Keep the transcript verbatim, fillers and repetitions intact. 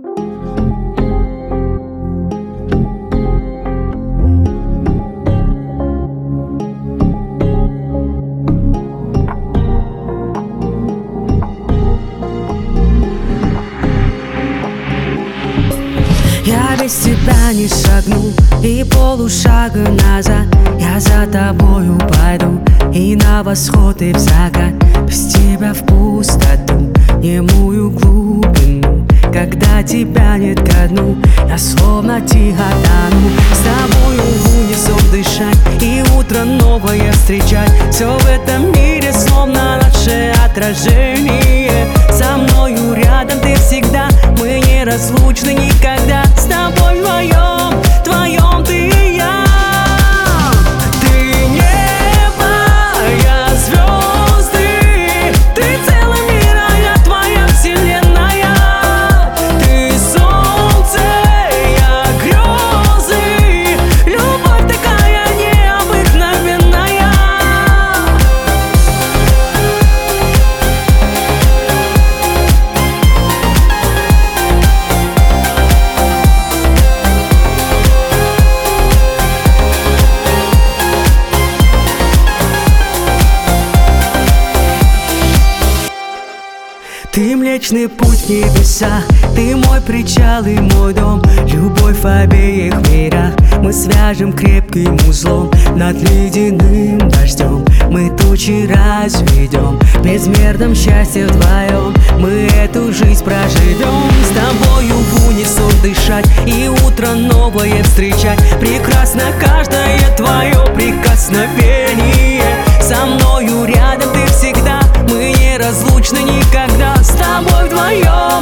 Я без тебя не шагну и полушага назад. Я за тобою пойду и на восход, и в закат. Без тебя в пустоту, немую глубину. Когда тебя нет ко дну, я словно тихо тону. С тобою в унисон дышать и утро новое встречать. Все в этом мире словно наше отражение. Со мною рядом ты всегда, мы неразлучны никогда. С тобой вдвоем, вдвоем ты и я. Ты небо, я звезды, ты целый мир, а я твоя вселенная. Ты солнце, я грезы, любовь такая необыкновенная. Ты Млечный Путь в небеса, ты мой причал и мой дом. Любовь в обеих мирах мы свяжем крепким узлом. Над ледяным дождем мы тучи разведем. В безмерном счастье вдвоем мы эту жизнь проживем. С тобою в унисон дышать и утро новое встречать. Прекрасно каждое твое прикосновение. Со мною рядом ты всегда, мы неразлучны никогда. С тобой вдвоем.